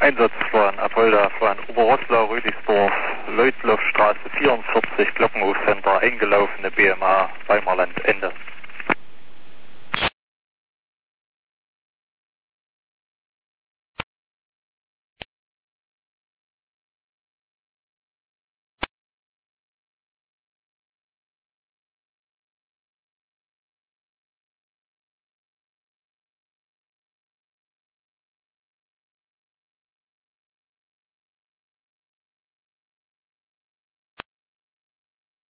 Einsatz von Apolda von Oberrosslau, Rüdigsdorf, Leutloffstraße 44, Glockenhofcenter, eingelaufene BMA, Weimarland, Ende.